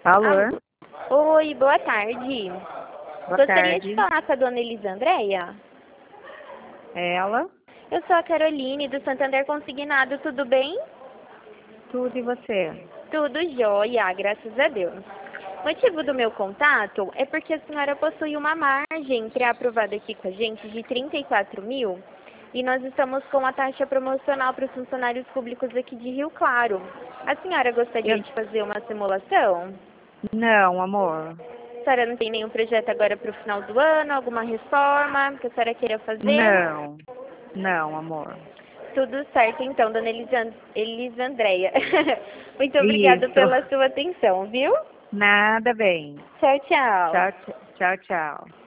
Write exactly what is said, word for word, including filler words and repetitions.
Alô? Alô? Oi, boa tarde. Boa Gostaria tarde. de falar com a dona Elisandreia? Ela? Eu sou a Caroline, do Santander Consignado, tudo bem? Tudo e você? Tudo jóia, graças a Deus. O motivo do meu contato é porque a senhora possui uma margem pré-aprovada aqui com a gente de trinta e quatro mil e nós estamos com a taxa promocional para os funcionários públicos aqui de Rio Claro. A senhora gostaria Eu... de fazer uma simulação? Não, amor. A senhora não tem nenhum projeto agora para o final do ano, alguma reforma que a senhora queira fazer? Não. Não, amor. Tudo certo então, dona Elisan... Elisandreia. Muito obrigada Isso. pela sua atenção, viu? Nada bem. Tchau, tchau. Tchau, tchau, tchau.